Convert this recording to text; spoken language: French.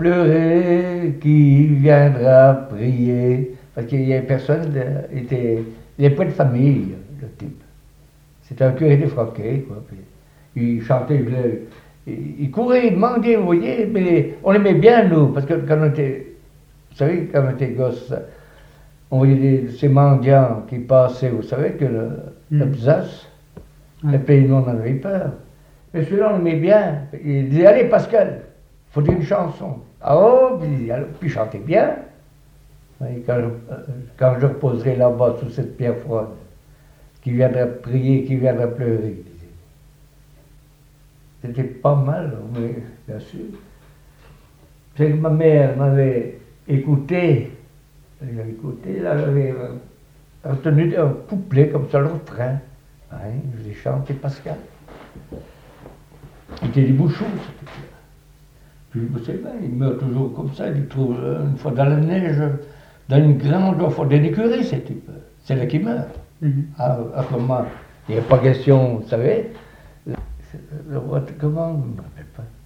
pleurer, qui viendra prier. Parce qu'il y a personne, il n'est pas de famille, le type. C'était un curé défroqué, quoi. Puis, il chantait, il courait, il demandait, vous voyez, mais on aimait bien, nous, parce que quand on était, vous savez, quand on était gosse, on voyait ces mendiants qui passaient, vous savez, que le Besace, le pays, nous, on en avait peur. Mais celui-là, on aimait bien. Il disait, allez, Pascal, il faut dire une chanson. Ah oh, puis il chantait bien. Et quand je reposerai là-bas sous cette pierre froide, qui viendra prier, qui viendra pleurer. C'était pas mal, mais bien sûr. C'est que ma mère m'avait écouté. Elle avait retenu un couplet comme ça, le refrain. Je l'ai chanté Pascal. Il était des bouchons, c'était clair. Puis vous savez, il meurt toujours comme ça, il trouve une fois dans la neige, dans une grange, il faut des écuries, c'est type. C'est là qu'il meurt. À comment il n'y a pas question, vous savez, comment, je ne me rappelle pas.